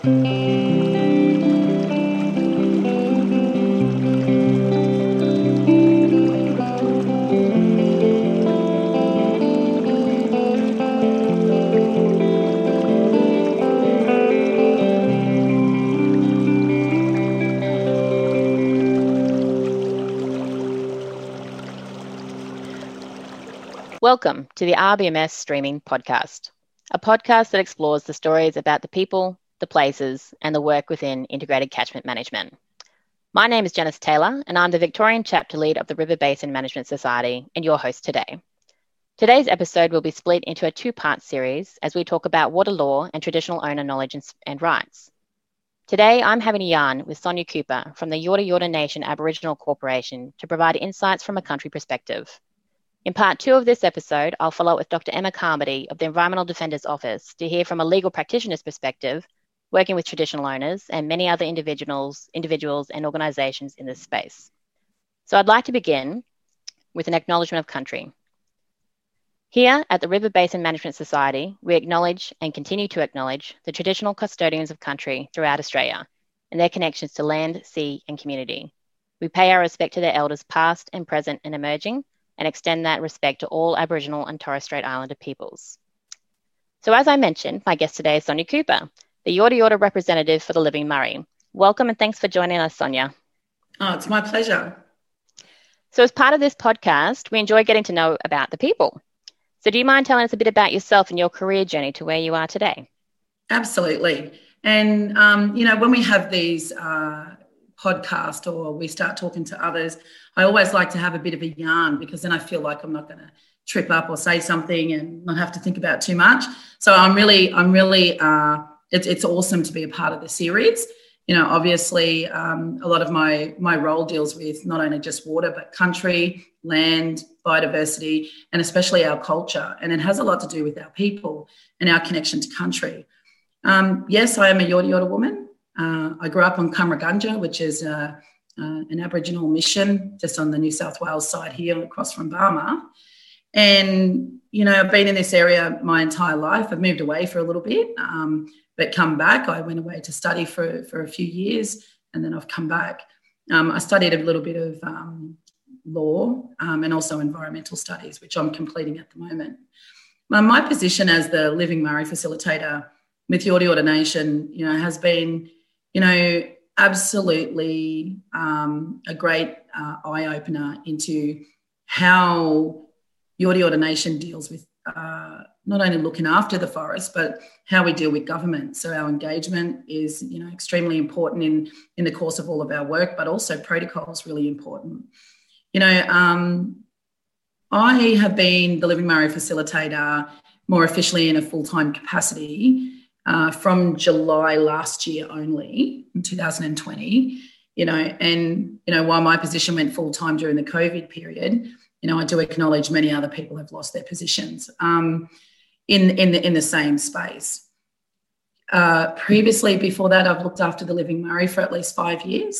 Welcome to the RBMS Streaming Podcast, a podcast that explores the stories about the people, the places, and the work within integrated catchment management. My name is Janice Taylor, and I'm the Victorian chapter lead of the River Basin Management Society and your host today. Today's episode will be split into a two-part series as we talk about water law and traditional owner knowledge and rights. Today, I'm having a yarn with Sonia Cooper from the Yorta Yorta Nation Aboriginal Corporation to provide insights from a country perspective. In part 2 of this episode, I'll follow up with Dr. Emma Carmody of the Environmental Defender's Office to hear from a legal practitioner's perspective, working with traditional owners and many other individuals and organisations in this space. So I'd like to begin with an acknowledgement of country. Here at the River Basin Management Society, we acknowledge and continue to acknowledge the traditional custodians of country throughout Australia and their connections to land, sea and community. We pay our respect to their elders past and present and emerging, and extend that respect to all Aboriginal and Torres Strait Islander peoples. So as I mentioned, my guest today is Sonia Cooper, the Yorta Yorta representative for the Living Murray. Welcome and thanks for joining us, Sonia. Oh, it's my pleasure. So as part of this podcast, we enjoy getting to know about the people. So do you mind telling us a bit about yourself and your career journey to where you are today? Absolutely. And, when we have these podcast or we start talking to others, I always like to have a bit of a yarn because then I feel like I'm not going to trip up or say something and not have to think about too much. So it's awesome to be a part of the series. Obviously a lot of my role deals with not only just water, but country, land, biodiversity, and especially our culture. And it has a lot to do with our people and our connection to country. Yes, I am a Yorta Yorta woman. I grew up on Cumragunja, which is an Aboriginal mission just on the New South Wales side here across from Barmah. And, I've been in this area my entire life. I've moved away for a little bit, but come back. I went away to study for a few years and then I've come back. I studied a little bit of law and also environmental studies, which I'm completing at the moment. My position as the Living Murray facilitator with Yorta Yorta Nation, has been, absolutely a great eye-opener into how Yorta Yorta Nation deals with not only looking after the forest, but how we deal with government. So our engagement is, extremely important in the course of all of our work, but also protocol is really important. I have been the Living Murray facilitator more officially in a full-time capacity from July last year only, in 2020, while my position went full-time during the COVID period, I do acknowledge many other people have lost their positions in the same space. Previously, before that, I've looked after the Living Murray for at least 5 years,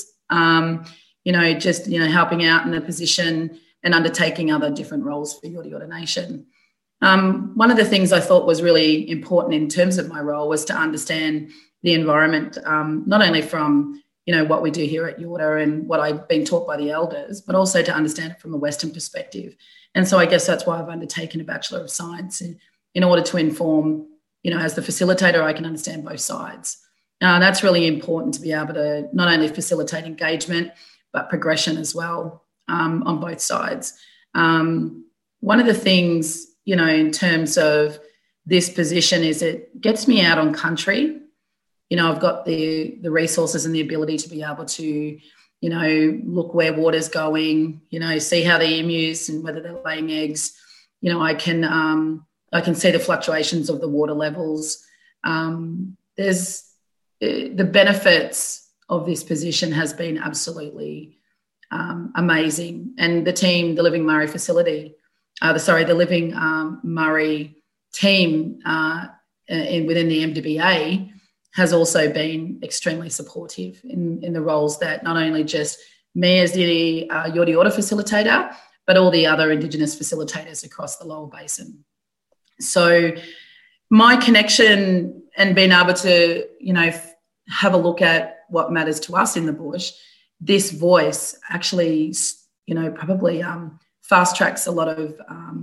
helping out in a position and undertaking other different roles for Yorta Yorta Nation. One of the things I thought was really important in terms of my role was to understand the environment, not only from, what we do here at Yorta and what I've been taught by the elders, but also to understand it from a Western perspective. And so I guess that's why I've undertaken a Bachelor of Science in order to inform, as the facilitator, I can understand both sides. That's really important to be able to not only facilitate engagement, but progression as well on both sides. One of the things, in terms of this position is it gets me out on country. I've got the resources and the ability to be able to, look where water's going, see how the emus and whether they're laying eggs. I can see the fluctuations of the water levels. There's the benefits of this position has been absolutely amazing. And the team, the Living Murray facility, the Living Murray team within the MDBA has also been extremely supportive in the roles that not only just me as the Yorta Yorta facilitator, but all the other Indigenous facilitators across the Lower Basin. So my connection and being able to, have a look at what matters to us in the bush, this voice actually, probably fast tracks a lot of,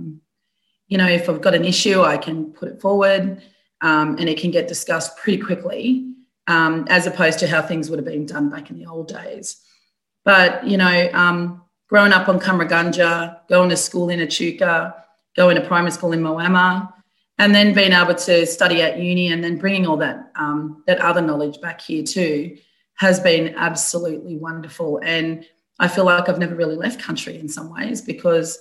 if I've got an issue, I can put it forward and it can get discussed pretty quickly, as opposed to how things would have been done back in the old days. But, growing up on Cummeragunja, going to school in Echuca, going to primary school in Moama, and then being able to study at uni and then bringing all that that other knowledge back here too has been absolutely wonderful. And I feel like I've never really left country in some ways because,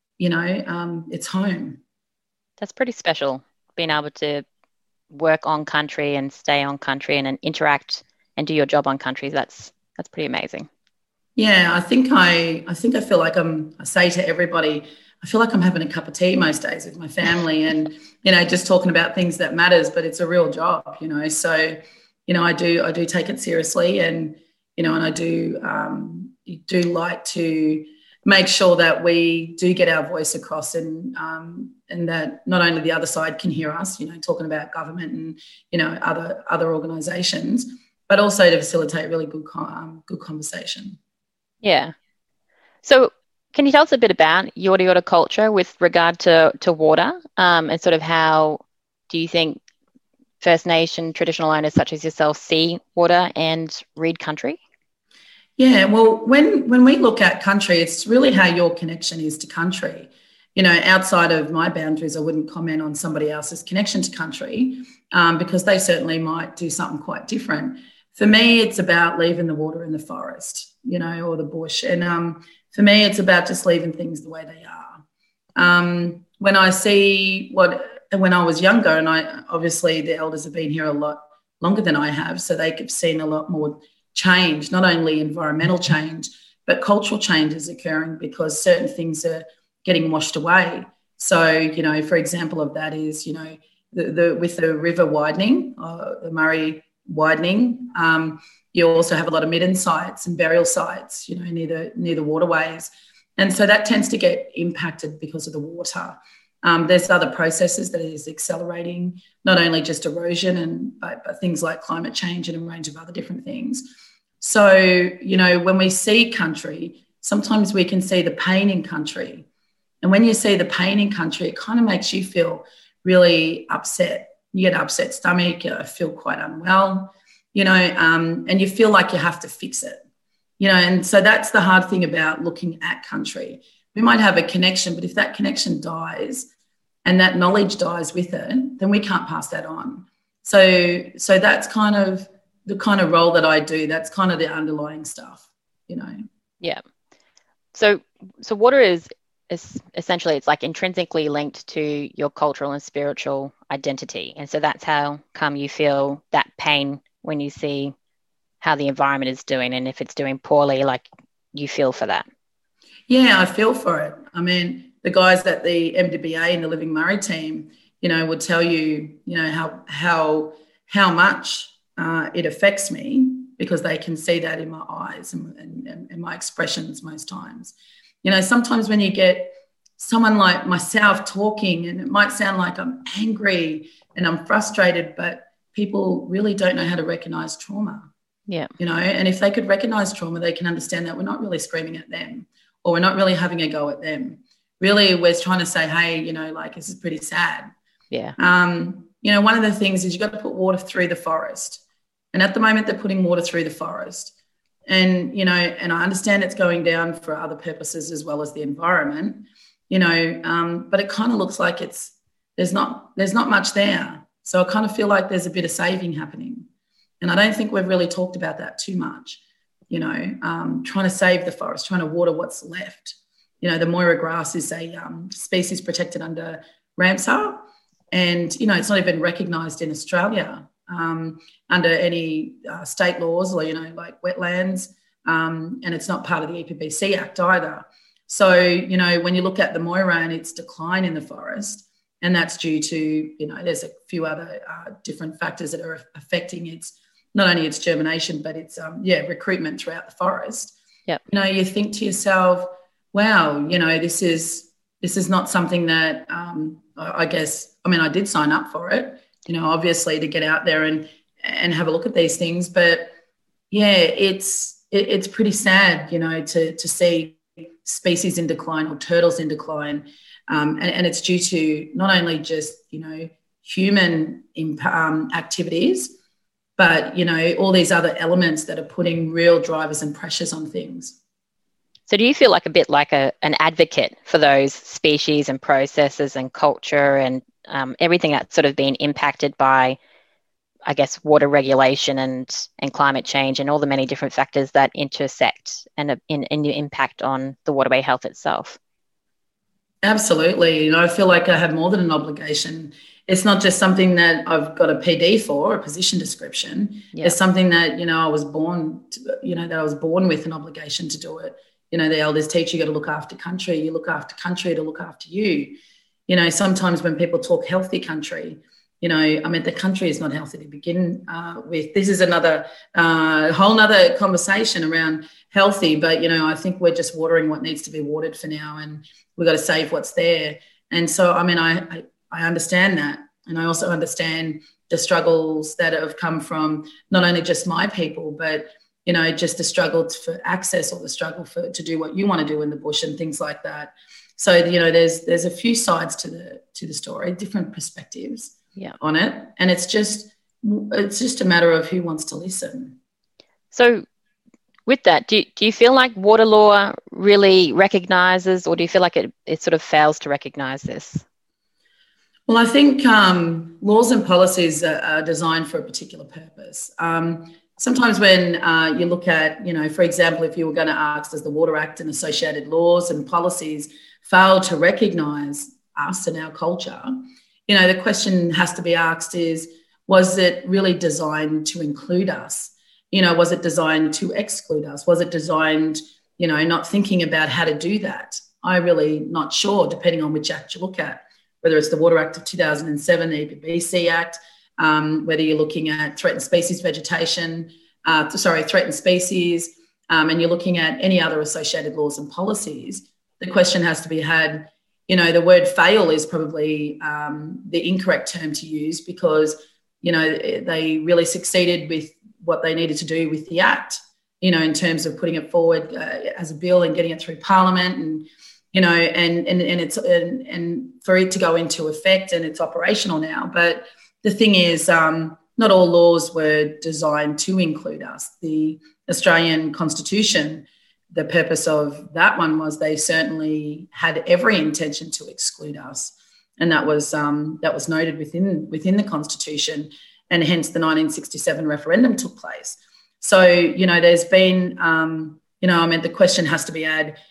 it's home. That's pretty special, being able to work on country and stay on country and then interact and do your job on country. That's pretty amazing. Yeah, I think I feel like I say to everybody, I feel like I'm having a cup of tea most days with my family and, just talking about things that matters, but it's a real job, So, I do take it seriously and, and I do like to make sure that we do get our voice across and that not only the other side can hear us, talking about government and, other organisations, but also to facilitate really good conversation. Yeah. So can you tell us a bit about Yorta Yorta culture with regard to water and sort of how do you think First Nation traditional owners such as yourself see water and read country? Yeah, well, when we look at country, it's really how your connection is to country. Outside of my boundaries, I wouldn't comment on somebody else's connection to country because they certainly might do something quite different. For me, it's about leaving the water in the forest, or the bush. And for me, it's about just leaving things the way they are. When I see when I was younger, and obviously the elders have been here a lot longer than I have, so they've seen a lot more change, not only environmental change, but cultural changes occurring because certain things are getting washed away. So, for example of that is, with the river widening, the Murray widening, you also have a lot of midden sites and burial sites, near the waterways. And so that tends to get impacted because of the water. There's other processes that is accelerating, not only just erosion but things like climate change and a range of other different things. So, when we see country, sometimes we can see the pain in country. And when you see the pain in country, it kind of makes you feel really upset. You get an upset stomach, you feel quite unwell, and you feel like you have to fix it, and so that's the hard thing about looking at country. We might have a connection, but if that connection dies and that knowledge dies with it, then we can't pass that on. So that's kind of the kind of role that I do. That's kind of the underlying stuff, Yeah. So water is essentially, it's like intrinsically linked to your cultural and spiritual identity. And so that's how come you feel that pain when you see how the environment is doing. And if it's doing poorly, like you feel for that. Yeah, I feel for it. I mean, the guys at the MWBA and the Living Murray team, would tell you, how much it affects me because they can see that in my eyes and my expressions most times. Sometimes when you get someone like myself talking, and it might sound like I'm angry and I'm frustrated, but people really don't know how to recognise trauma. Yeah. And if they could recognise trauma, they can understand that we're not really screaming at them or we're not really having a go at them. Really, we're trying to say, hey, this is pretty sad. Yeah. One of the things is you've got to put water through the forest. And at the moment, they're putting water through the forest. And, and I understand it's going down for other purposes as well as the environment, but it kind of looks like there's not much there. So I kind of feel like there's a bit of saving happening. And I don't think we've really talked about that too much, trying to save the forest, trying to water what's left. The Moira grass is a species protected under Ramsar. And, it's not even recognised in Australia under any state laws or, like wetlands. And it's not part of the EPBC Act either. So, when you look at the Moira and its decline in the forest, and that's due to, there's a few other different factors that are affecting its, not only its germination, but its, recruitment throughout the forest. Yep. You think to yourself, wow, this is not something that I guess, I did sign up for it, obviously to get out there and have a look at these things. But yeah, it's pretty sad, to see species in decline or turtles in decline, and it's due to not only just human activities, but all these other elements that are putting real drivers and pressures on things. So do you feel like a bit like an advocate for those species and processes and culture and everything that's sort of been impacted by, I guess, water regulation and climate change and all the many different factors that intersect and impact on the waterway health itself? Absolutely. I feel like I have more than an obligation. It's not just something that I've got a PD for, a position description. Yeah. It's something that, I was born with an obligation to do it. The elders teach you got to look after country. You look after country to look after you. Sometimes when people talk healthy country, the country is not healthy to begin with. This is another whole nother conversation around healthy, but, I think we're just watering what needs to be watered for now, and we've got to save what's there. And so, I understand that. And I also understand the struggles that have come from not only just my people, but, just the struggle for access or the struggle to do what you want to do in the bush and things like that. So, there's a few sides to the story, different perspectives on it. And it's just a matter of who wants to listen. So with that, do you feel like water law really recognises, or do you feel like it sort of fails to recognise this? Well, I think laws and policies are designed for a particular purpose. Sometimes when you look at, for example, if you were going to ask, does the Water Act and associated laws and policies fail to recognise us and our culture? The question has to be asked is, was it really designed to include us? Was it designed to exclude us? Was it designed, not thinking about how to do that? I'm really not sure, depending on which act you look at, whether it's the Water Act of 2007, the EPBC Act, whether you're looking at threatened species vegetation, threatened species, and you're looking at any other associated laws and policies. The question has to be had, the word fail is probably the incorrect term to use, because, they really succeeded with what they needed to do with the Act, in terms of putting it forward as a bill and getting it through Parliament, and, and for it to go into effect, and it's operational now. But the thing is, not all laws were designed to include us. The Australian Constitution, the purpose of that one was they certainly had every intention to exclude us, and that was noted within the Constitution, and hence the 1967 referendum took place. So there's been the question has to be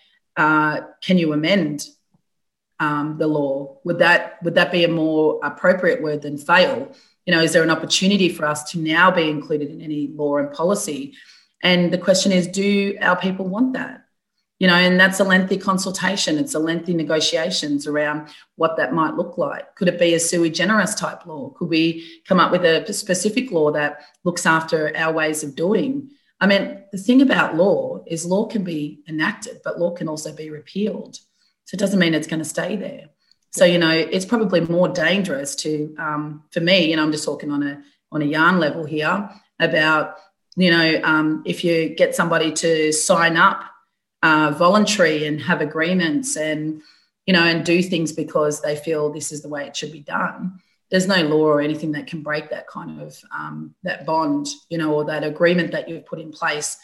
can you amend the law? Would that be a more appropriate word than fail? Is there an opportunity for us to now be included in any law and policy? And the question is, do our people want that? And that's a lengthy consultation. It's a lengthy negotiations around what that might look like. Could it be a sui generis type law? Could we come up with a specific law that looks after our ways of doing? The thing about law is law can be enacted, but law can also be repealed. So it doesn't mean it's going to stay there. So, it's probably more dangerous to, for me, I'm just talking on a yarn level here about, if you get somebody to sign up voluntary and have agreements and, and do things because they feel this is the way it should be done, there's no law or anything that can break that kind of, that bond, or that agreement that you've put in place.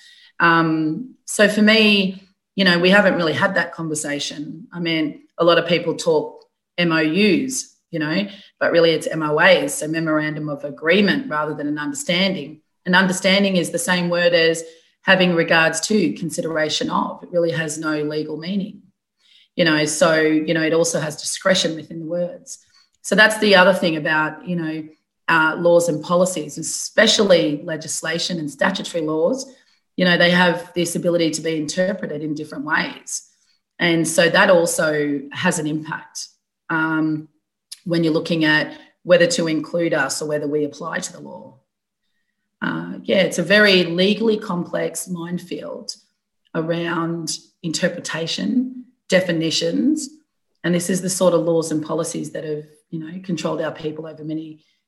So for me, we haven't really had that conversation. A lot of people talk MOUs, but really it's MOAs, so memorandum of agreement, rather than an understanding. An understanding is the same word as having regards to, consideration of. It really has no legal meaning, so, it also has discretion within the words. So that's the other thing about, laws and policies, especially legislation and statutory laws. They have this ability to be interpreted in different ways. And so that also has an impact when you're looking at whether to include us or whether we apply to the law. It's a very legally complex minefield around interpretation, definitions, and this is the sort of laws and policies that have, controlled our people over many,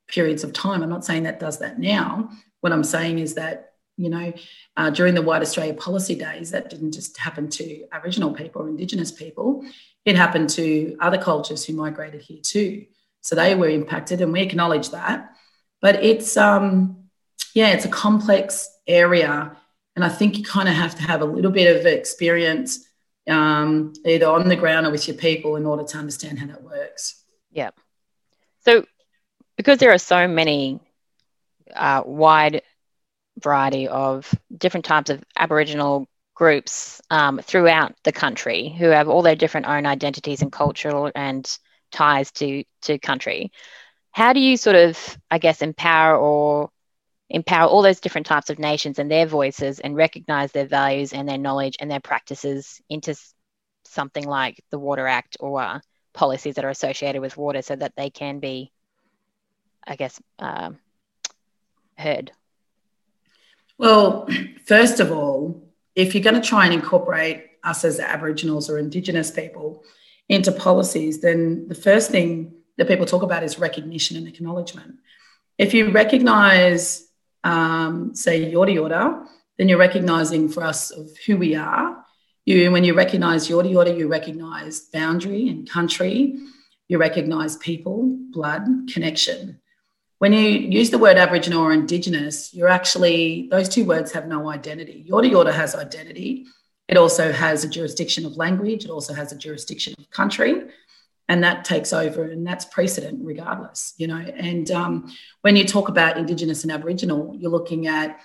periods of time. I'm not saying that does that now. What I'm saying is that, during the White Australia Policy Days, that didn't just happen to Aboriginal people or Indigenous people. It happened to other cultures who migrated here too. So they were impacted, and we acknowledge that. But it's, it's a complex area, and I think you kind of have to have a little bit of experience either on the ground or with your people in order to understand how that works. Yeah. So because there are so many wide variety of different types of Aboriginal groups throughout the country who have all their different own identities and cultural and ties to country, how do you sort of, I guess, empower all those different types of nations and their voices and recognise their values and their knowledge and their practices into something like the Water Act or policies that are associated with water so that they can be, I guess, heard? Well, first of all, if you're going to try and incorporate us as Aboriginals or Indigenous people into policies, then the first thing that people talk about is recognition and acknowledgement. If you recognise, say, Yorta Yorta, then you're recognising for us of who we are. When you recognise Yorta Yorta, you recognise boundary and country. You recognise people, blood, connection. When you use the word Aboriginal or Indigenous, those two words have no identity. Yorta Yorta has identity. It also has a jurisdiction of language. It also has a jurisdiction of country, and that takes over, and that's precedent regardless, And when you talk about Indigenous and Aboriginal, you're looking at,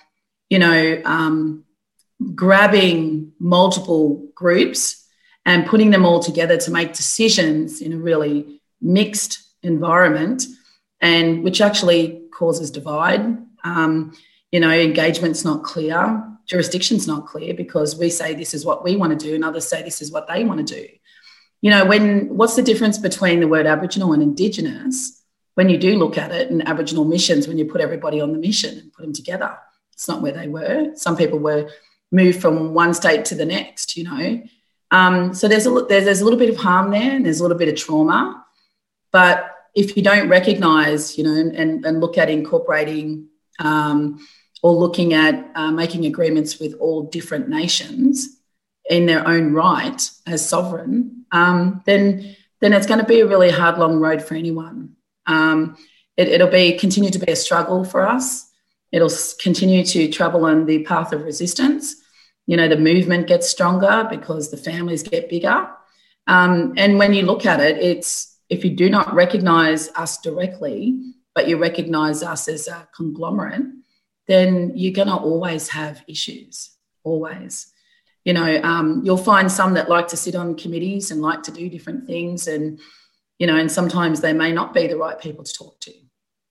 grabbing multiple groups and putting them all together to make decisions in a really mixed environment, and which actually causes divide. Engagement's not clear, jurisdiction's not clear, because we say this is what we want to do and others say this is what they want to do. What's the difference between the word Aboriginal and Indigenous when you do look at it, and Aboriginal missions, when you put everybody on the mission and put them together? It's not where they were. Some people were moved from one state to the next, So there's a little bit of harm there, and there's a little bit of trauma. But if you don't recognise, and look at incorporating or looking at making agreements with all different nations in their own right as sovereign, then it's going to be a really hard, long road for anyone. It'll continue to be a struggle for us. It'll continue to travel on the path of resistance. The movement gets stronger because the families get bigger. And when you look at it, if you do not recognise us directly, but you recognise us as a conglomerate, then you're going to always have issues, always. You'll find some that like to sit on committees and like to do different things, and sometimes they may not be the right people to talk to.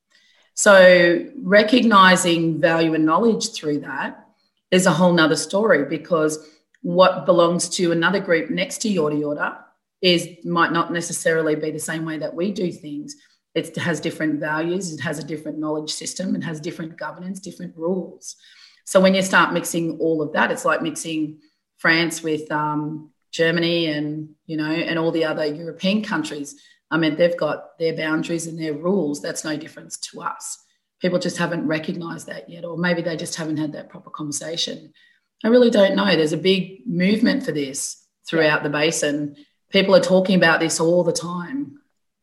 So recognising value and knowledge through that is a whole nother story, because what belongs to another group next to Yorta Yorta might not necessarily be the same way that we do things. It has different values, it has a different knowledge system, it has different governance, different rules. So when you start mixing all of that, it's like mixing France with Germany and all the other European countries. I mean, they've got their boundaries and their rules. That's no difference to us. People just haven't recognised that yet, or maybe they just haven't had that proper conversation. I really don't know. There's a big movement for this throughout the basin. People are talking about this all the time.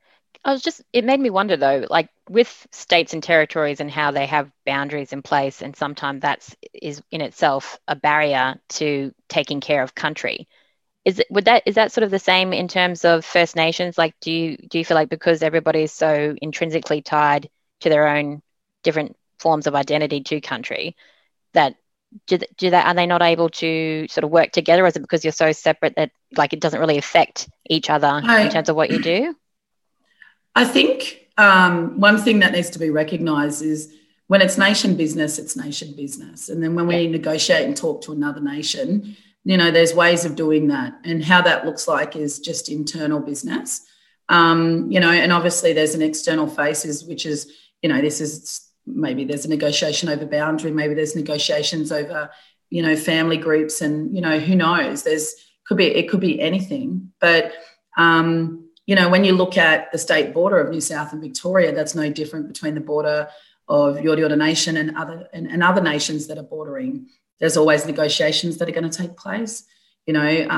It made me wonder though, like with states and territories and how they have boundaries in place, and sometimes is in itself a barrier to taking care of country. Is that sort of the same in terms of First Nations? Like, do you feel like because everybody is so intrinsically tied to their own different forms of identity to country, that are they not able to sort of work together? Or is it because you're so separate that like it doesn't really affect each other in terms of what you do? I think one thing that needs to be recognised is when it's nation business, it's nation business. And then when we negotiate and talk to another nation, there's ways of doing that. And how that looks like is just internal business. And obviously there's an external faces, which is, this is maybe there's a negotiation over boundary, maybe there's negotiations over, family groups, and, who knows, it could be anything. But when you look at the state border of New South and Victoria, that's no different between the border of Yorta Yorta Nation and other nations that are bordering. There's always negotiations that are going to take place. There's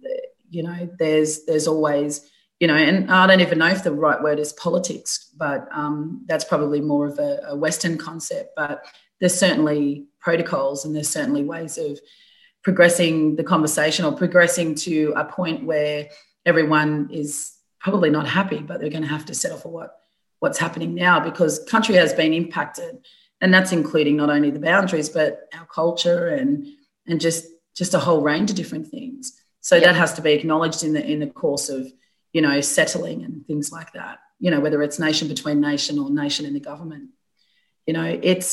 always, and I don't even know if the right word is politics, but that's probably more of a Western concept. But there's certainly protocols and there's certainly ways of progressing the conversation or progressing to a point where everyone is probably not happy, but they're going to have to settle for what's happening now, because country has been impacted, and that's including not only the boundaries but our culture and just a whole range of different things. So that has to be acknowledged in the course of settling and things like that. Whether it's nation between nation or nation in the government. It's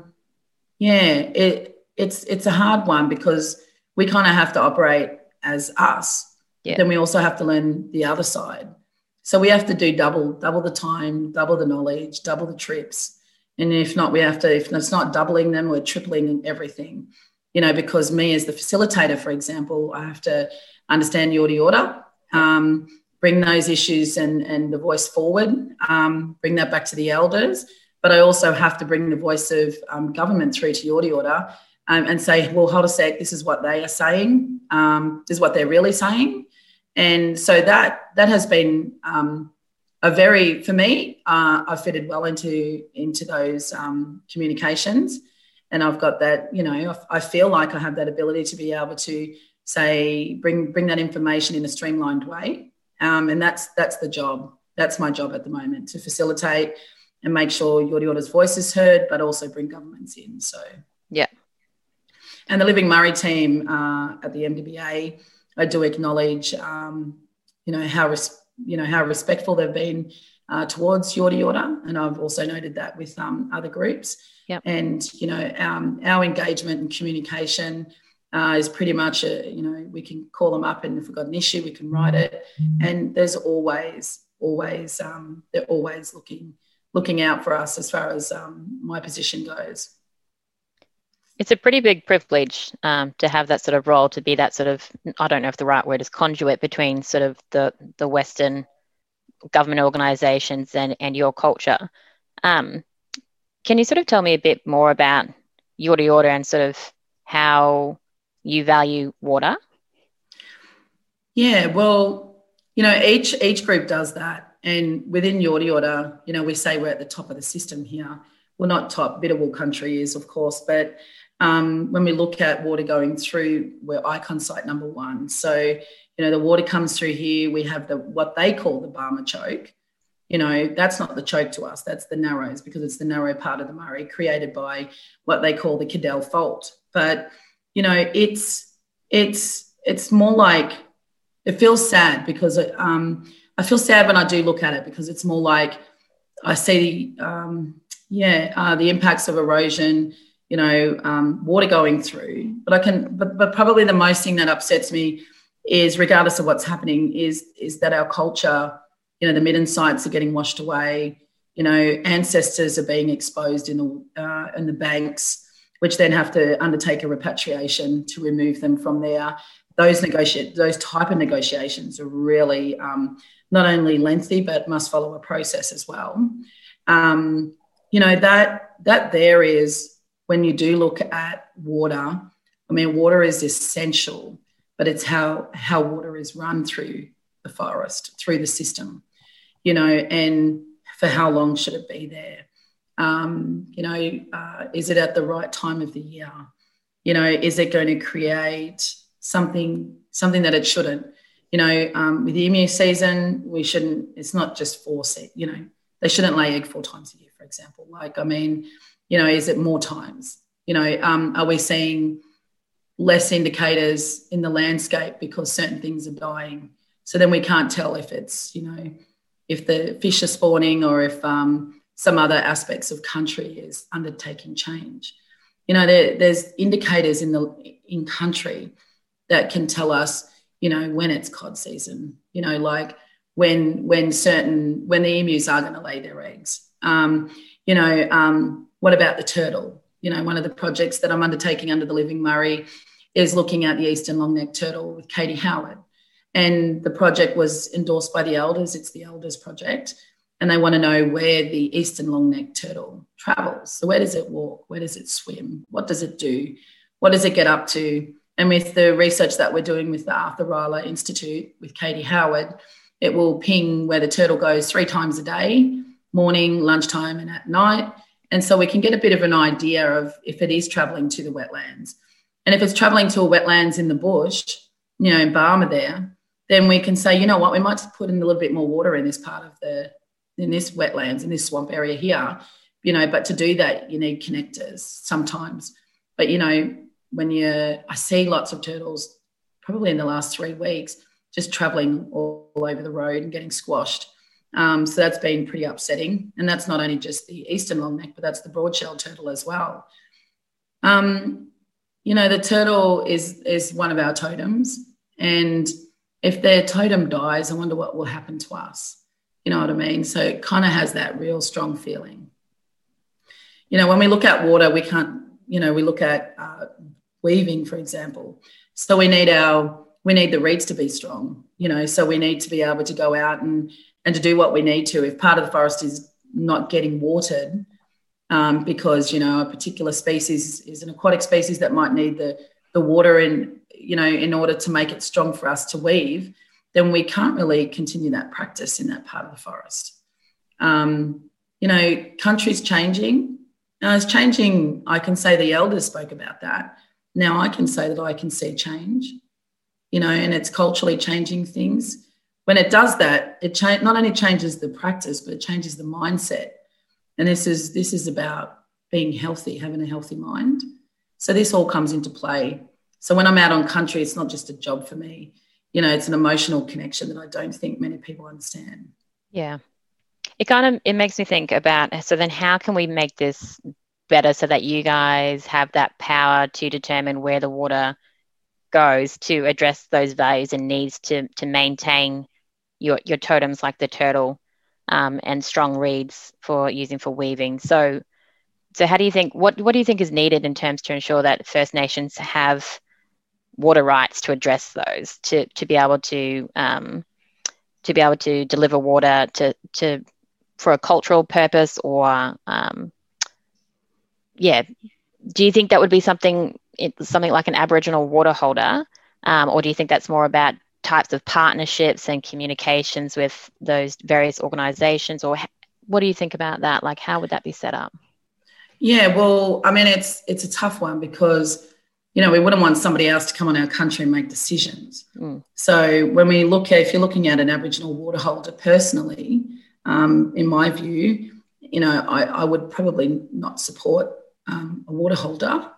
it's a hard one, because we kind of have to operate as us. Yeah. Then we also have to learn the other side. So we have to do double the time, double the knowledge, double the trips. And if not, if it's not doubling them, we're tripling everything. Because me as the facilitator, for example, I have to understand Yorta Yorta, bring those issues and the voice forward, bring that back to the elders. But I also have to bring the voice of government through to Yorta Yorta and say, well, hold a sec, this is what they are saying, this is what they're really saying. And so that has been for me, I've fitted well into those communications. And I've got that, I feel like I have that ability to be able to say, bring that information in a streamlined way. And that's the job. That's my job at the moment, to facilitate and make sure Yorta Yorta's voice is heard, but also bring governments in. So, yeah. And the Living Murray team at the MDBA, I do acknowledge, how respectful they've been towards Yorta Yorta, and I've also noted that with other groups. Yep. And our engagement and communication is pretty much we can call them up, and if we've got an issue, we can write it. And there's always they're always looking out for us as far as my position goes. It's a pretty big privilege to have that sort of role, to be that sort of, I don't know if the right word is conduit between sort of the Western government organisations and your culture. Can you sort of tell me a bit more about Yorta Yorta and sort of how you value water? Yeah, well, each group does that. And within Yorta Yorta, we say we're at the top of the system here. Well, not top, Bitterwool country is, of course, but when we look at water going through, we're icon site number 1. So, the water comes through here. We have what they call the Barmah choke. That's not the choke to us. That's the narrows, because it's the narrow part of the Murray created by what they call the Cadell Fault. But, it's more like, it feels sad, because I feel sad when I do look at it, because it's more like I see the impacts of erosion, water going through. But probably the most thing that upsets me is, regardless of what's happening, is that our culture, the midden sites are getting washed away. Ancestors are being exposed in the banks, which then have to undertake a repatriation to remove them from there. Those type of negotiations are really not only lengthy, but must follow a process as well. That there is, when you do look at water, water is essential, but it's how water is run through the forest, through the system, and for how long should it be there? Is it at the right time of the year? Is it going to create something that it shouldn't? With the emu season, it's not just they shouldn't lay egg 4 times a year, for example. Is it more times? Are we seeing less indicators in the landscape because certain things are dying? So then we can't tell if it's, if the fish are spawning, or if some other aspects of country is undertaking change. There's indicators in country that can tell us, when it's cod season, like when the emus are going to lay their eggs. What about the turtle? One of the projects that I'm undertaking under the Living Murray is looking at the eastern long-necked turtle with Katie Howard. And the project was endorsed by the elders. It's the Elders Project. And they want to know where the eastern longneck turtle travels. So where does it walk? Where does it swim? What does it do? What does it get up to? And with the research that we're doing with the Arthur Rylah Institute with Katie Howard, it will ping where the turtle goes 3 times a day, morning, lunchtime, and at night. And so we can get a bit of an idea of if it is travelling to the wetlands. And if it's travelling to a wetlands in the bush, in Barmah there, then we can say, you know what, we might put in a little bit more water in this part of in this wetlands, in this swamp area here, but to do that, you need connectors sometimes. But, I see lots of turtles probably in the last 3 weeks just travelling all over the road and getting squashed. So that's been pretty upsetting. And that's not only just the eastern longneck, but that's the broad-shelled turtle as well. The turtle is one of our totems. And if their totem dies, I wonder what will happen to us. You know what I mean? So it kind of has that real strong feeling. When we look at water, we look at weaving, for example. So we need the reeds to be strong, so we need to be able to go out and to do what we need to. If part of the forest is not getting watered because, a particular species is an aquatic species that might need the water in order to make it strong for us to weave, then we can't really continue that practice in that part of the forest. Country's changing. Now it's changing. I can say the elders spoke about that. Now I can say that I can see change, and it's culturally changing things. When it does that, it not only changes the practice, but it changes the mindset. And this is about being healthy, having a healthy mind. So this all comes into play. So when I'm out on country, it's not just a job for me. It's an emotional connection that I don't think many people understand. Yeah. It makes me think about, so then how can we make this better so that you guys have that power to determine where the water goes to address those values and needs to maintain your totems like the turtle and strong reeds for weaving. So how do you think, what do you think is needed in terms to ensure that First Nations have water rights to address those, to be able to deliver water to for a cultural purpose, or do you think that would be something like an Aboriginal water holder, or do you think that's more about types of partnerships and communications with those various organisations, or what do you think about that? Like, how would that be set up? Yeah, well, I mean, it's a tough one because we wouldn't want somebody else to come on our country and make decisions. So when if you're looking at an Aboriginal water holder personally, in my view, I would probably not support a water holder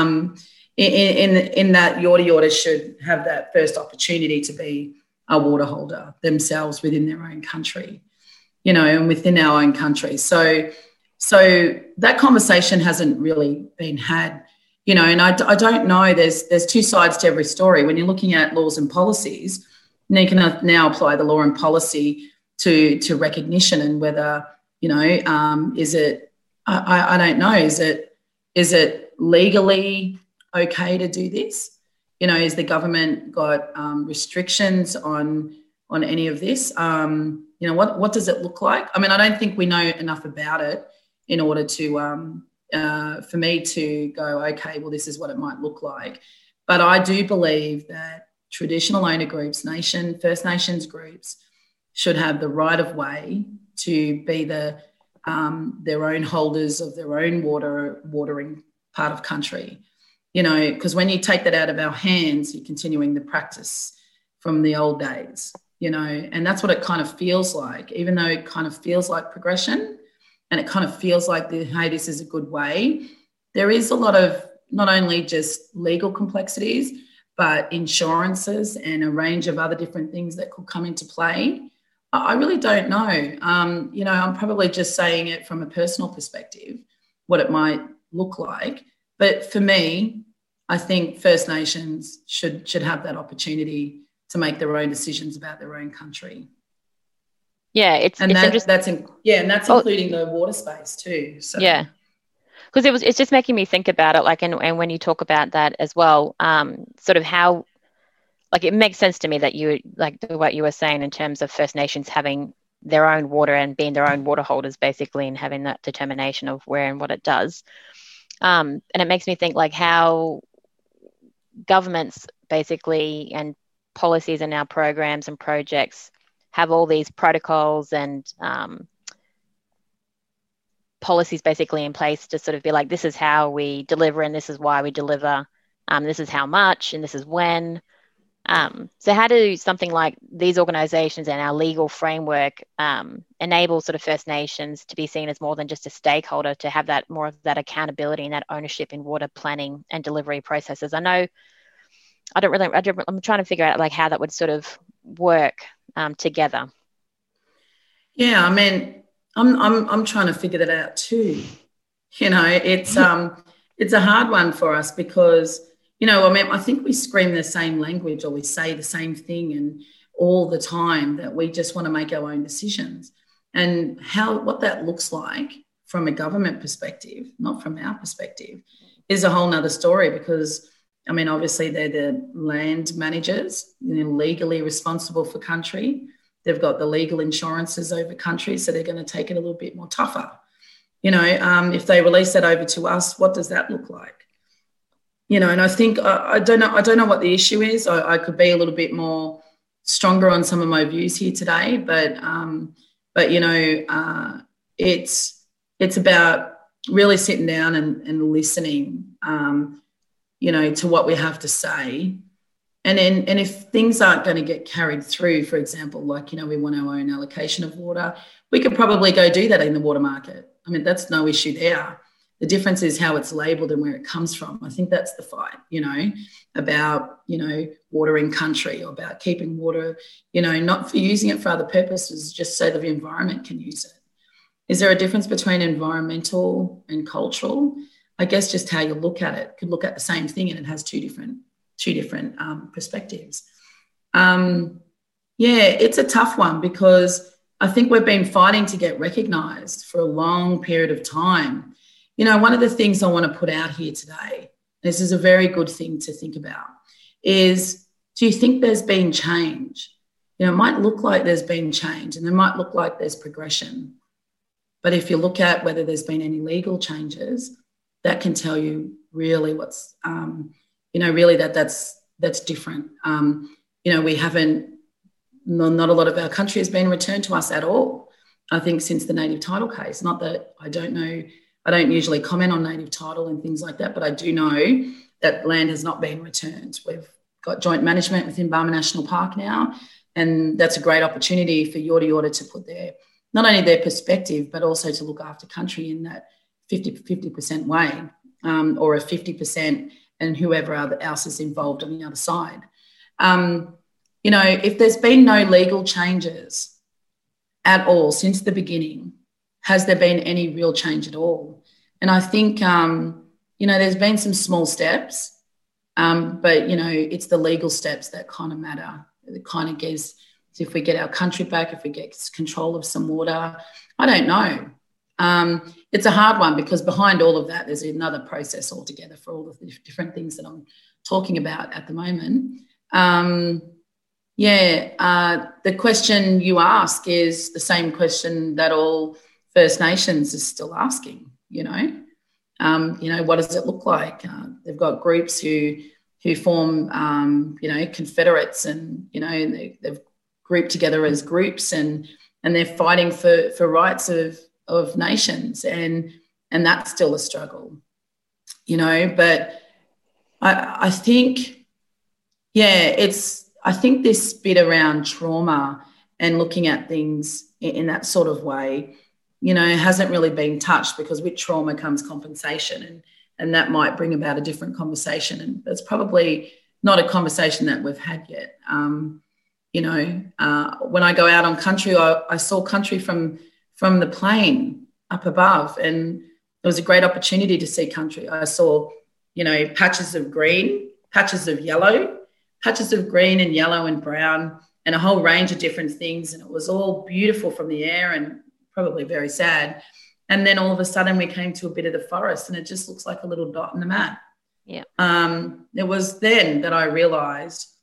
in that Yorta should have that first opportunity to be a water holder themselves within their own country, and within our own country. So that conversation hasn't really been had. And I don't know, there's 2 sides to every story. When you're looking at laws and policies, you can now apply the law and policy to recognition, and whether, is it, I don't know, is it legally okay to do this? Is the government got restrictions on any of this? What does it look like? I mean, I don't think we know enough about it in order to for me to go, okay, well, this is what it might look like. But I do believe that traditional owner groups, First Nations groups, should have the right of way to be their own holders of their own watering part of country. Because when you take that out of our hands, you're continuing the practice from the old days, and that's what it kind of feels like, even though it kind of feels like progression. And it kind of feels like, hey, this is a good way. There is a lot of not only just legal complexities, but insurances and a range of other different things that could come into play. I really don't know. I'm probably just saying it from a personal perspective, what it might look like. But for me, I think First Nations should have that opportunity to make their own decisions about their own country. Yeah, it's interesting. That's including the water space too. So. Yeah, because it's just making me think about it, like, and when you talk about that as well, sort of how, like, it makes sense to me that you, like what you were saying in terms of First Nations having their own water and being their own water holders, basically, and having that determination of where and what it does. And it makes me think, like, how governments basically and policies and our programs and projects have all these protocols and policies basically in place to sort of be like, this is how we deliver and this is why we deliver. This is how much and this is when. So how do something like these organisations and our legal framework enable sort of First Nations to be seen as more than just a stakeholder, to have that more of that accountability and that ownership in water planning and delivery processes? I know I'm trying to figure out like how that would sort of work together. Yeah, I mean, I'm trying to figure that out too. You know, it's a hard one for us because, you know, I mean, I think we scream the same language or we say the same thing and all the time, that we just want to make our own decisions. And what that looks like from a government perspective, not from our perspective, is a whole nother story, because I mean, obviously they're the land managers, you know, legally responsible for country. They've got the legal insurances over country, so they're going to take it a little bit more tougher. You know, if they release that over to us, what does that look like? You know, and I think I don't know what the issue is. I could be a little bit more stronger on some of my views here today, but you know, it's about really sitting down and listening. You know, to what we have to say. And if things aren't going to get carried through, for example, like, you know, we want our own allocation of water, we could probably go do that in the water market. I mean, that's no issue there. The difference is how it's labelled and where it comes from. I think that's the fight, you know, about, you know, water in country, or about keeping water, you know, not for using it for other purposes, just so the environment can use it. Is there a difference between environmental and cultural? I guess just how you look at it. Could look at the same thing and it has two different perspectives. Yeah, it's a tough one, because I think we've been fighting to get recognised for a long period of time. You know, one of the things I want to put out here today, this is a very good thing to think about, is, do you think there's been change? You know, it might look like there's been change and it might look like there's progression. But if you look at whether there's been any legal changes, that can tell you really what's, you know, really that's different. You know, we haven't, not a lot of our country has been returned to us at all, I think, since the native title case. Not that I don't know, I don't usually comment on native title and things like that, but I do know that land has not been returned. We've got joint management within Barmah National Park now, and that's a great opportunity for Yorta Yorta to put not only their perspective, but also to look after country in that 50% way, or a 50% and whoever else is involved on the other side. You know, if there's been no legal changes at all since the beginning, has there been any real change at all? And I think, you know, there's been some small steps, but, you know, it's the legal steps that kind of matter. It kind of gives, if we get our country back, if we get control of some water, I don't know. It's a hard one, because behind all of that, there's another process altogether for all the different things that I'm talking about at the moment. The question you ask is the same question that all First Nations is still asking, you know. You know, what does it look like? They've got groups who form, you know, confederates, and, you know, they've grouped together as groups, and they're fighting for rights of nations, and that's still a struggle, you know. But I think, I think this bit around trauma and looking at things in that sort of way, you know, hasn't really been touched, because with trauma comes compensation, and that might bring about a different conversation, and that's probably not a conversation that we've had yet. You know, when I go out on country, I saw country from the plane up above, and it was a great opportunity to see country. I saw, you know, patches of green, patches of yellow, patches of green and yellow and brown, and a whole range of different things, and it was all beautiful from the air and probably very sad. And then all of a sudden we came to a bit of the forest, and it just looks like a little dot in the map. Yeah. It was then that I realised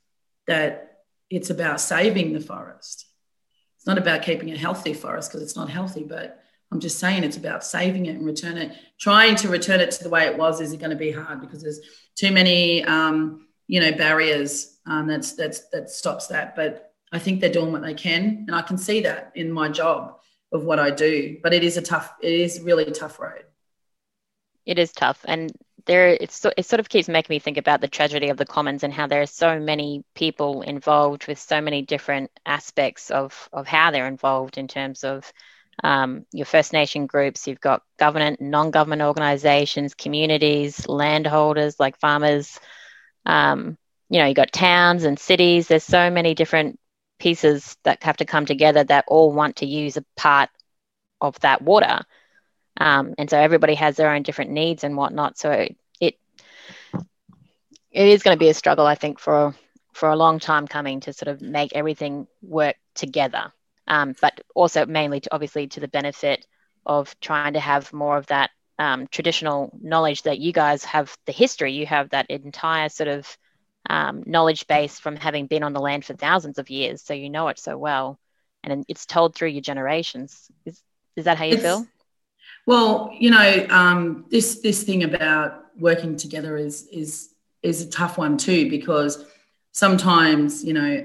that it's about saving the forest. It's not about keeping a healthy forest because it's not healthy, but I'm just saying it's about saving it and return it. Trying to return it to the way it was is going to be hard because there's too many, barriers that stops that. But I think they're doing what they can, and I can see that in my job of what I do. But it is really a tough road. It is tough, and it sort of keeps making me think about the tragedy of the commons and how there are so many people involved with so many different aspects of how they're involved in terms of your First Nation groups. You've got government, non-government organisations, communities, landholders like farmers. You've got towns and cities. There's so many different pieces that have to come together that all want to use a part of that water. And so everybody has their own different needs and whatnot. So it is going to be a struggle, I think, for a long time coming to sort of make everything work together. But also mainly obviously to the benefit of trying to have more of that traditional knowledge that you guys have, the history, you have that entire sort of knowledge base from having been on the land for thousands of years. So you know it so well, and it's told through your generations. Is that how you feel? Well, this thing about working together is a tough one too, because sometimes, it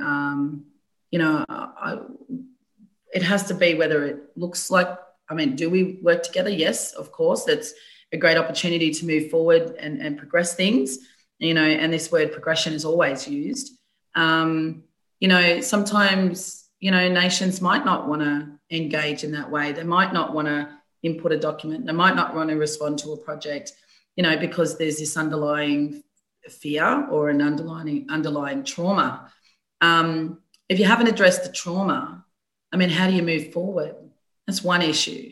has to be whether it looks like, do we work together? Yes, of course. That's a great opportunity to move forward and progress things, and this word progression is always used. Sometimes, nations might not want to engage in that way. They might not want to input a document. They might not want to respond to a project, because there's this underlying fear or an underlying trauma. If you haven't addressed the trauma, how do you move forward? That's one issue,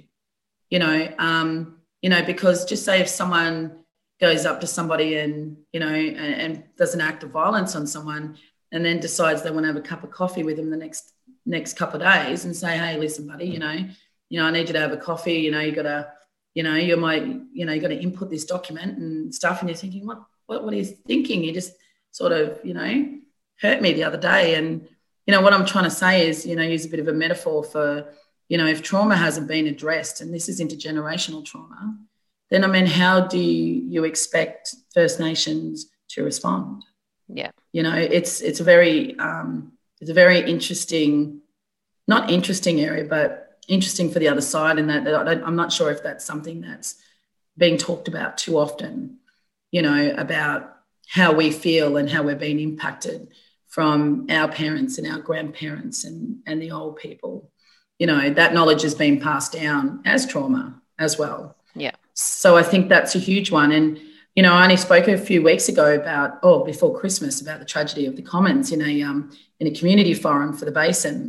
because just say if someone goes up to somebody and does an act of violence on someone and then decides they want to have a cup of coffee with them the next couple of days and say, hey, listen, buddy, I need you to have a coffee, you got to, you got to input this document and stuff. And you're thinking, what are you thinking? You just sort of, hurt me the other day. And, what I'm trying to say is, use a bit of a metaphor for, if trauma hasn't been addressed, and this is intergenerational trauma, then, how do you expect First Nations to respond? Yeah. It's a very interesting, not interesting area, but interesting for the other side, in that I'm not sure if that's something that's being talked about too often, about how we feel and how we're being impacted from our parents and our grandparents and the old people. That knowledge has been passed down as trauma as well. Yeah. So I think that's a huge one. And, I only spoke a few weeks ago before Christmas, about the tragedy of the commons in a community forum for the basin.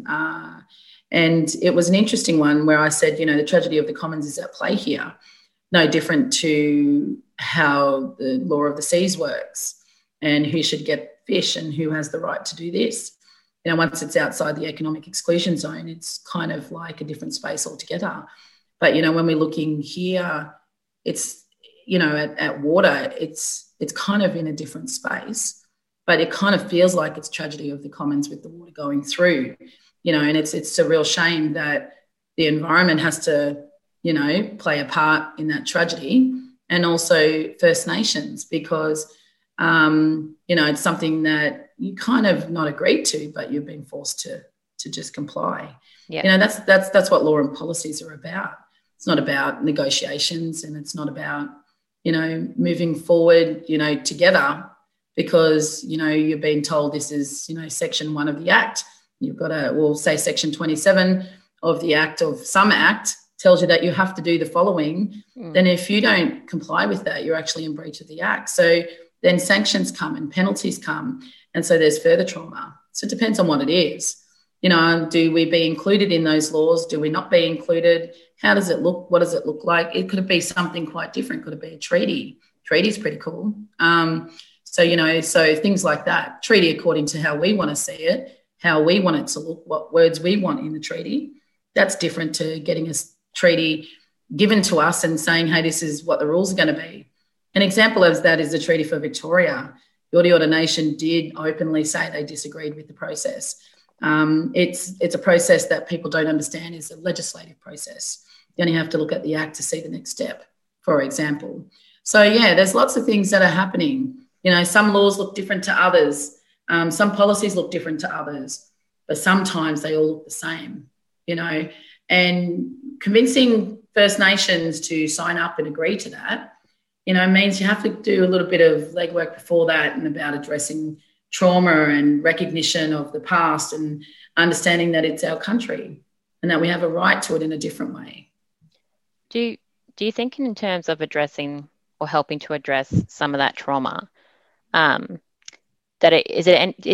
And it was an interesting one where I said, the tragedy of the commons is at play here. No different to how the law of the seas works and who should get fish and who has the right to do this. Once it's outside the economic exclusion zone, it's kind of like a different space altogether. But, when we're looking here, it's, at water, it's kind of in a different space, but it kind of feels like it's tragedy of the commons with the water going through, and it's a real shame that the environment has to, play a part in that tragedy, and also First Nations, because, it's something that you kind of not agreed to, but you've been forced to just comply. Yeah. That's what law and policies are about. It's not about negotiations, and it's not about, moving forward, together, because, you're being told this is, section 1 of the Act. You've got we'll say section 27 of the Act, of some Act, tells you that you have to do the following. Then if you don't comply with that, you're actually in breach of the Act. So then sanctions come and penalties come. And so there's further trauma. So it depends on what it is. Do we be included in those laws? Do we not be included? How does it look? What does it look like? It could be something quite different. Could it be a treaty? Treaty's pretty cool. So things like that. Treaty according to how we want to see it, how we want it to look, what words we want in the treaty. That's different to getting a treaty given to us and saying, hey, this is what the rules are going to be. An example of that is the Treaty for Victoria. It Yorta Yorta Nation did openly say they disagreed with the process. It's a process that people don't understand is a legislative process. You only have to look at the Act to see the next step, for example. So, yeah, there's lots of things that are happening. You know, some laws look different to others. Some policies look different to others, but sometimes they all look the same, you know. And convincing First Nations to sign up and agree to that, you know, means you have to do a little bit of legwork before that and about addressing trauma and recognition of the past and understanding that it's our country and that we have a right to it in a different way. Do you think in terms of addressing or helping to address some of that trauma, that is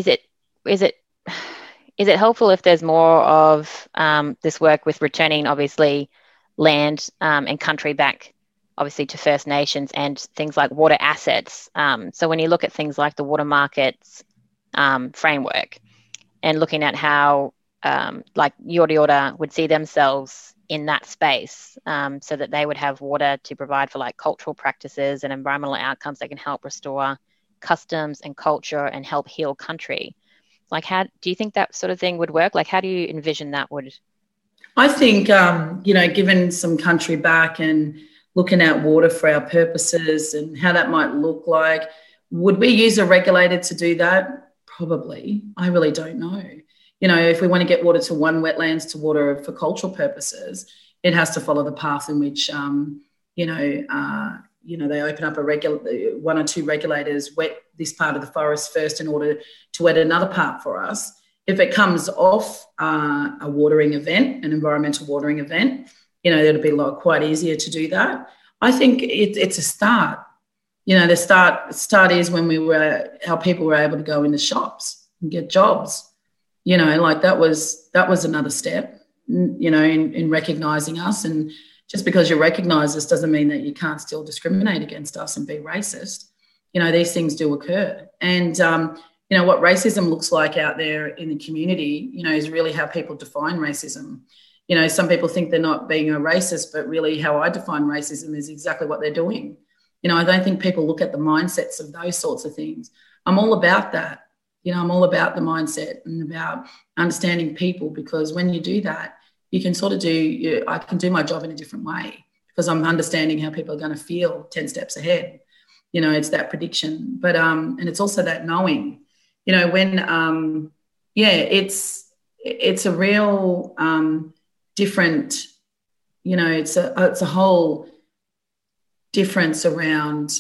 it helpful if there's more of this work with returning, obviously, land and country back, obviously, to First Nations and things like water assets? So when you look at things like the water markets framework and looking at how like Yorta Yorta would see themselves in that space, so that they would have water to provide for like cultural practices and environmental outcomes that can help restore customs and culture and help heal country. Like, how do you think that sort of thing would work? Like, how do you envision that would? I think, you know, given some country back and looking at water for our purposes and how that might look like, would we use a regulator to do that? Probably. I really don't know. You know, if we want to get water to one wetlands to water for cultural purposes, it has to follow the path in which, you know, they open up one or two regulators wet this part of the forest first in order to wet another part for us. If it comes off a watering event, an environmental watering event, you know, it'll be quite easier to do that. I think it's a start. You know, the start is when our people were able to go in the shops and get jobs. You know, like that was another step, you know, in recognising us. And just because you recognise us doesn't mean that you can't still discriminate against us and be racist. You know, these things do occur. And, you know, what racism looks like out there in the community, you know, is really how people define racism. You know, some people think they're not being a racist, but really how I define racism is exactly what they're doing. You know, I don't think people look at the mindsets of those sorts of things. I'm all about that. You know, I'm all about the mindset and about understanding people, because when you do that, you can sort of I can do my job in a different way because I'm understanding how people are going to feel 10 steps ahead. You know, it's that prediction, but, and it's also that knowing, you know, when, it's a real different, you know, it's a whole difference around,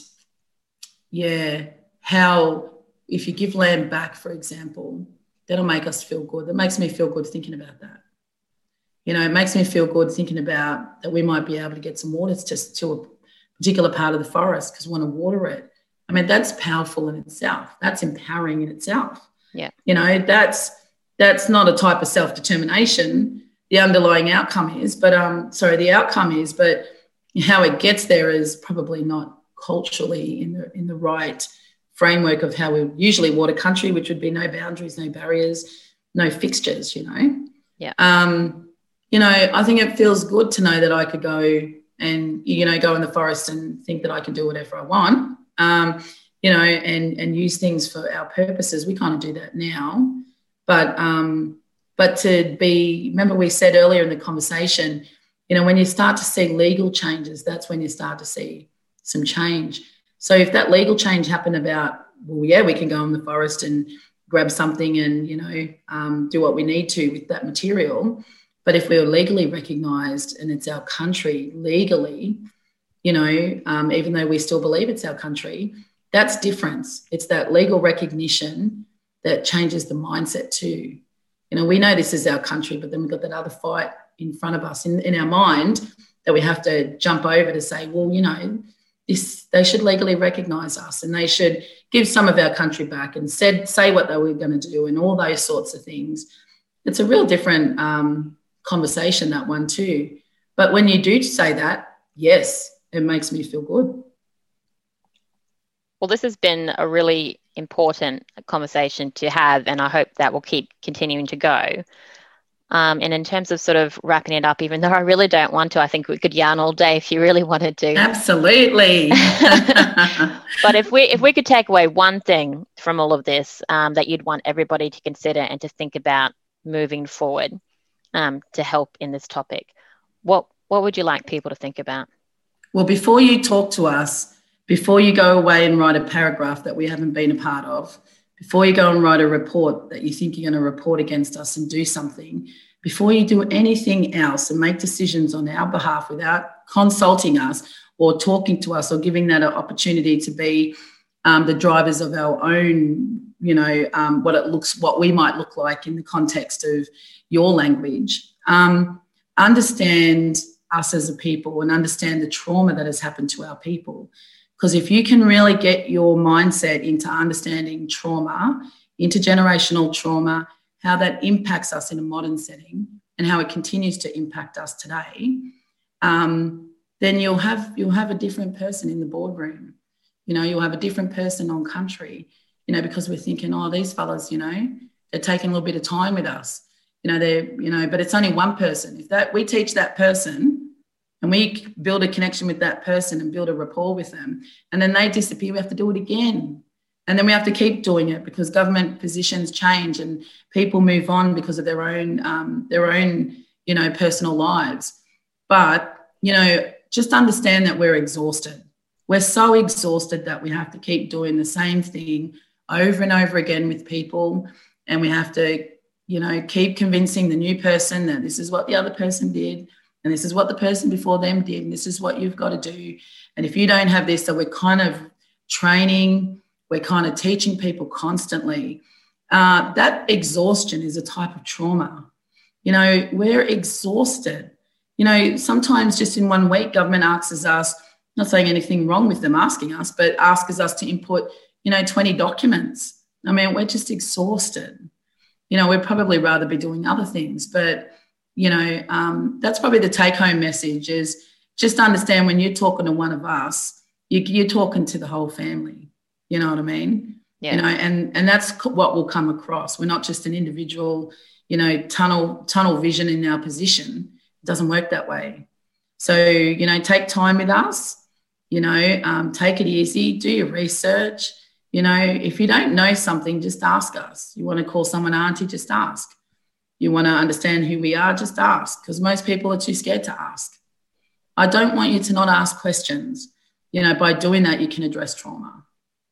how, if you give land back, for example, that'll make us feel good. That makes me feel good thinking about that. You know, it makes me feel good thinking about that we might be able to get some water to a particular part of the forest because we want to water it. I mean, that's powerful in itself. That's empowering in itself. Yeah. You know, that's not a type of self-determination. The underlying outcome is, but the outcome is, but how it gets there is probably not culturally in the right framework of how we usually water country, which would be no boundaries, no barriers, no fixtures, you know. Yeah. You know, I think it feels good to know that I could go and, you know, go in the forest and think that I can do whatever I want, you know, and use things for our purposes. We kind of do that now. But remember we said earlier in the conversation, you know, when you start to see legal changes, that's when you start to see some change. So if that legal change happened about, well, yeah, we can go in the forest and grab something and, you know, do what we need to with that material. But if we were legally recognised and it's our country legally, you know, even though we still believe it's our country, that's difference. It's that legal recognition that changes the mindset too. You know, we know this is our country, but then we've got that other fight in front of us in our mind that we have to jump over to say, well, you know, they should legally recognise us and they should give some of our country back and say what they were going to do and all those sorts of things. It's a real different conversation, that one too. But when you do say that, yes, it makes me feel good. Well, this has been a really important conversation to have, and I hope that will keep continuing to go. And in terms of sort of wrapping it up, even though I really don't want to, I think we could yarn all day if you really wanted to. Absolutely. But if we could take away one thing from all of this that you'd want everybody to consider and to think about moving forward to help in this topic, what would you like people to think about? Well, before you talk to us, before you go away and write a paragraph that we haven't been a part of, before you go and write a report that you think you're going to report against us and do something, before you do anything else and make decisions on our behalf without consulting us or talking to us or giving that an opportunity to be the drivers of our own, what we might look like in the context of your language, understand us as a people and understand the trauma that has happened to our people. Because if you can really get your mindset into understanding trauma, intergenerational trauma, how that impacts us in a modern setting and how it continues to impact us today, then you'll have a different person in the boardroom. You'll have a different person on country, because we're thinking, oh, these fellas, they're taking a little bit of time with us. But it's only one person. If that we teach that person and we build a connection with that person and build a rapport with them, and then they disappear, we have to do it again. And then we have to keep doing it because government positions change and people move on because of their own personal lives. But, just understand that we're exhausted. We're so exhausted that we have to keep doing the same thing over and over again with people. And we have to, keep convincing the new person that this is what the other person did. And this is what the person before them did. And this is what you've got to do. And if you don't have this, so we're kind of training, we're kind of teaching people constantly. That exhaustion is a type of trauma. We're exhausted. Sometimes just in 1 week, government asks us, not saying anything wrong with them asking us, but asks us to input, 20 documents. I mean, we're just exhausted. We'd probably rather be doing other things, but that's probably the take-home message is just understand when you're talking to one of us, you're talking to the whole family. You know what I mean? Yeah. And that's what will come across. We're not just an individual, tunnel vision in our position. It doesn't work that way. So, take time with us, take it easy, do your research. If you don't know something, just ask us. You want to call someone auntie, just ask. You want to understand who we are, just ask, because most people are too scared to ask. I don't want you to not ask questions. By doing that, you can address trauma.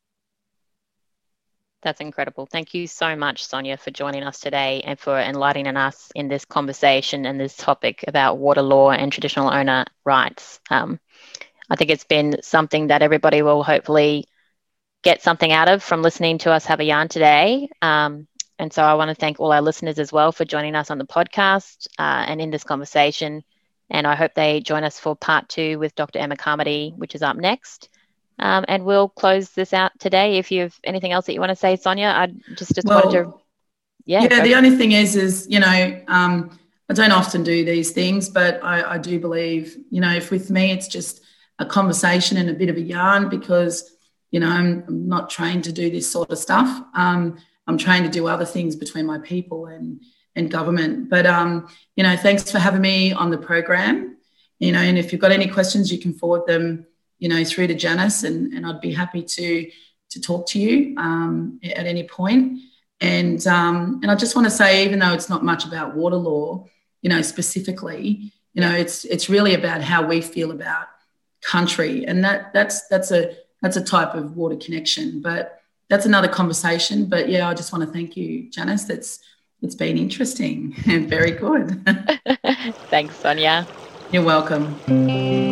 That's incredible. Thank you so much, Sonia, for joining us today and for enlightening us in this conversation and this topic about water law and traditional owner rights. I think it's been something that everybody will hopefully get something out of from listening to us have a yarn today. And so I want to thank all our listeners as well for joining us on the podcast and in this conversation. And I hope they join us for part 2 with Dr. Emma Carmody, which is up next. And we'll close this out today. If you have anything else that you want to say, Sonia, I just wanted to... Yeah, the only thing is, I don't often do these things, but I do believe, if with me it's just a conversation and a bit of a yarn because, I'm not trained to do this sort of stuff. I'm trying to do other things between my people and government. But, thanks for having me on the program, and if you've got any questions, you can forward them, through to Janice and I'd be happy to talk to you at any point. And I just want to say, even though it's not much about water law, specifically, it's really about how we feel about country. And that's a type of water connection, but that's another conversation. But yeah, I just want to thank you, Janice. It's been interesting and very good. Thanks, Sonia. You're welcome.